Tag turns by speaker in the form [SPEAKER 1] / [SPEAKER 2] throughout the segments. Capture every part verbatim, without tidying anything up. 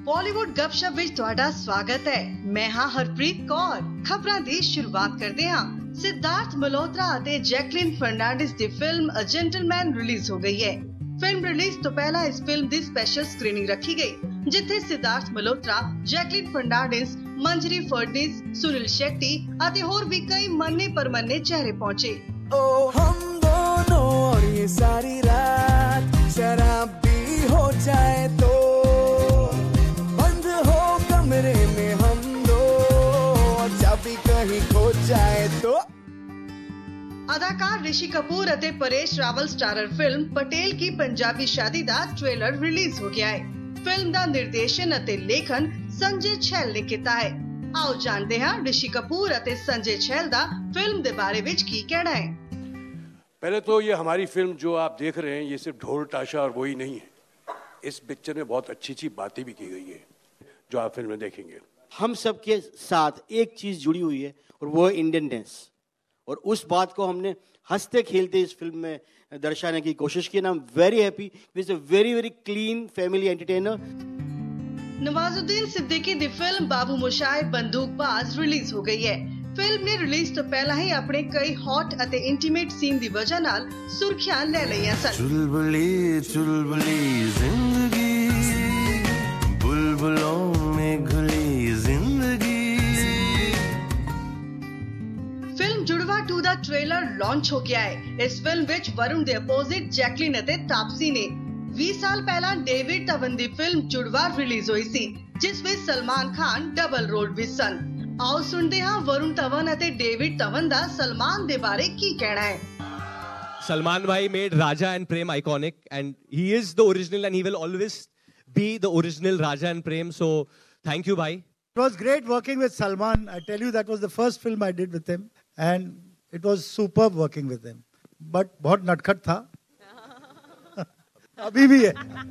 [SPEAKER 1] बॉलीवुड गपशप विच तुहाडा स्वागत है। मैं हाँ हरप्रीत कौर। खबरां दी शुरुआत करदे हां। सिद्धार्थ मल्होत्रा अते जैकलिन फर्नांडिस दी फिल्म अ जेंटलमैन रिलीज हो गई है। फिल्म रिलीज तो पहला इस फिल्म दी स्पेशल स्क्रीनिंग रखी गई, जिथे सिद्धार्थ मल्होत्रा, जैकलिन फर्नांडिस, मंजरी फडनिस, सुनील शेट्टी अते होर भी कई मन्ने परमन्ने चेहरे पहुंचे।
[SPEAKER 2] ओ हम दोनों और ये सारी रात शराब भी हो जाए तो बंद हो कमरे में हम दो, चाबी कहीं खो जाए तो।
[SPEAKER 1] अदाकार ऋषि कपूर अते परेश रावल स्टारर फिल्म पटेल की पंजाबी शादी दा ट्रेलर रिलीज हो गया है। फिल्म दा निर्देशन अते लेखन संजय छैल ने किया है। आओ जानते हैं ऋषि कपूर अते संजय छैल दा फिल्म दे बारे विच की कहना है।
[SPEAKER 3] पहले तो ये हमारी फिल्म जो आप देख रहे हैं ये सिर्फ ढोल ताशा और वही नहीं है। इस पिक्चर में बहुत अच्छी अच्छी बातें भी की गई है जो आप फिल्म में देखेंगे। हम सब के साथ एक चीज जुड़ी हुई है और वो है इंडियन डांस, और उस बात को हमने हंसते खेलते इस फिल्म में दर्शाने की कोशिश की। I'm very happy. It's a very very clean family entertainer.
[SPEAKER 1] Nawazuddin Siddiqui दी फिल्म बाबू मोशाय बंदूकबाज रिलीज हो गई है। फिल्म ने रिलीज तो पहला ही अपने कई हॉट अते इंटीमेट सीन दी वजह नाल सुर्खियां ले लईयां सन।
[SPEAKER 2] चुलबुली चुलबुली जिंदगी, बुलबुलों में घुली जिंदगी।
[SPEAKER 1] फिल्म जुड़वा टू दा ट्रेलर लॉन्च हो गया है। इस फिल्म विच वरुण दे अपोजिट जैकलिन अते तापसी ने बीस साल पहला डेविड धवन दी फिल्म जुड़वा रिलीज हुई सी, जिस विच सलमान खान डबल रोल विच सन। आओ सुनते हां वरुण धवन अते डेविड धवन दा सलमान दे बारे की कहना है।
[SPEAKER 4] Salman bhai made Raja and Prem iconic, and he is the original and he will always be the original Raja and Prem. So thank you bhai.
[SPEAKER 5] It was great working with Salman. I tell you, that was the first film I did with him, and it was superb working with him. But बहुत नटखट था। अभी भी है।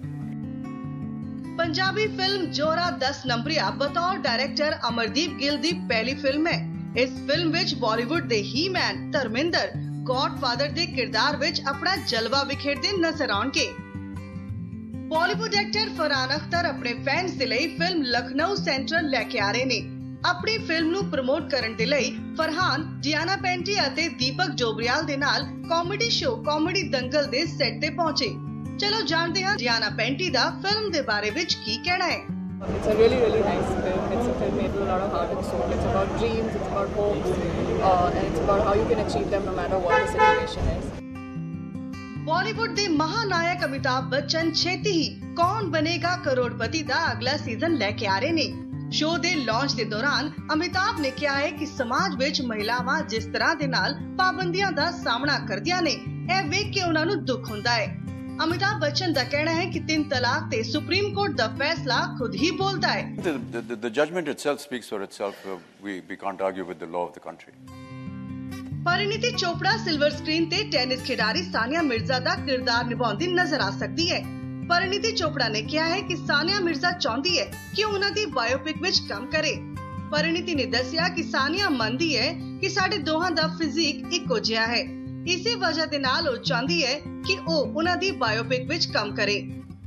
[SPEAKER 1] Punjabi film जोरा दस नंबरिया बतौर director Amardeep Gill दी पहली फिल्म है। इस फिल्म विच बॉलीवुड दे ही मैन धर्मेंद्र गॉडफादर दे किरदार विच अपना जलवा बिखेरदे नजर आउणगे। बॉलीवुड एक्टर फरहान अख्तर अपने फैंस दे लई फिल्म लखनऊ सेंट्रल लेके आ रहे ने। अपनी फिल्म नू प्रमोट करन दे लई फरहान डियाना पेंटी अते दीपक जोबरियाल दे नाल कॉमेडी शो कॉमेडी दंगल दे सेट ते पहुंचे। चलो जानते हैं डियाना पेंटी दा फिल्म दे बारे विच की कहना है।
[SPEAKER 6] It's a really really nice film. It's a film made with a lot of heart and soul. It's about dreams, it's about hopes, uh, and it's about how you can achieve them no matter what the situation is.
[SPEAKER 1] Bollywood दे महानायक अमिताभ बच्चन छेती ही कौन बनेगा करोड़पति दा अगला season लेके आ रहे ने। Show they launch दे दौरान अमिताभ ने कहा है कि समाज विच महिलावां जिस तरह दे नाल पाबंदियां दा सामना करदियां ने, ए वेख के उन्हां नूं दुख हुंदा है। अमिताभ बच्चन का कहना है कि तीन तलाक ते सुप्रीम कोर्ट दा फैसला खुद ही बोलता है।
[SPEAKER 7] The, the, the judgment itself speaks for itself. Uh, we, we can't argue with the law of the country.
[SPEAKER 1] Parineeti Chopra silver screen ते टेनिस खिडारी सानिया मिर्जा दा किरदार निभाउंदी नजर आ सकती है। परिणीति चोपड़ा ने कहा है कि सानिया मिर्जा चाहती है कि उन्हां दी बायोपिक विच काम करे। परिणीति ने दसिया कि सानिया मनदी है कि साडे दोहां दा फिजिक इक्को जिहा है, इसी वजह दे नाल ओ चाहती है कि ओ उन्हां दी बायोपिक विच काम करे।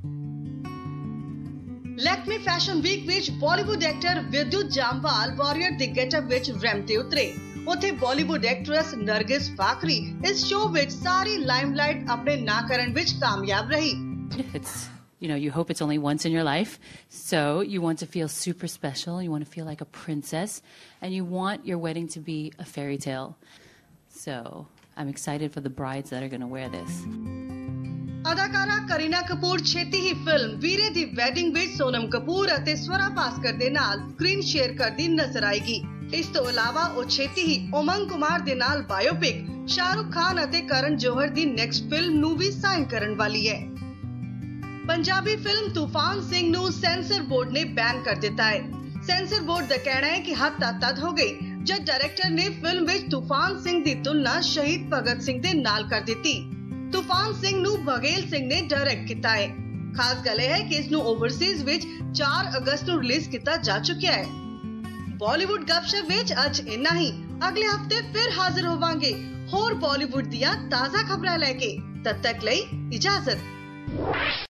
[SPEAKER 1] लैक्मे फैशन वीक विच Bollywood actor Vidyut Jammwal warrior दी गेटअप विच रैंप ते उतरे। उथे बॉलीवुड एक्ट्रेस नरगिस फाकरी इस शो विच सारी लाइमलाइट अपने ना करन विच कामयाब रही।
[SPEAKER 8] It's, you know, you hope it's only once in your life, so you want to feel super special, you want to feel like a princess, and you want your wedding to be a fairy tale. So I'm excited for the brides that are going to wear this.
[SPEAKER 1] अदाकारा करीना कपूर छेती ही film Veere Di Wedding विच सोनम कपूर अते स्वरा भास्कर दे नाल screen share करदी नजर आएगी। इस तो अलावा ओ छेती ही उमंग कुमार दे नाल बायोपिक शाहरुख खान अते करण जौहर दी नेक्स्ट फिल्म नू भी साइन करन वाली है। पंजाबी फिल्म तूफान सिंह नू सेंसर बोर्ड ने बैन कर दिता है। सेंसर बोर्ड दा कहना है कि हद तद हो गई जब डायरेक्टर ने फिल्म विच तूफान सिंह दी तुलना शहीद भगत सिंह दे नाल कर दिती। तूफान सिंह नू बघेल सिंह ने डायरेक्ट किया है। खास गल है कि इस नू ओवरसीज विच चार अगस्त नू रिलीज किया जा चुका है। बॉलीवुड गपशप विच अज इन्ना ही। अगले हफ्ते फिर हाजिर होवांगे होर बॉलीवुड दियां ताजा खबरां लेके। तद तक लई इजाजत।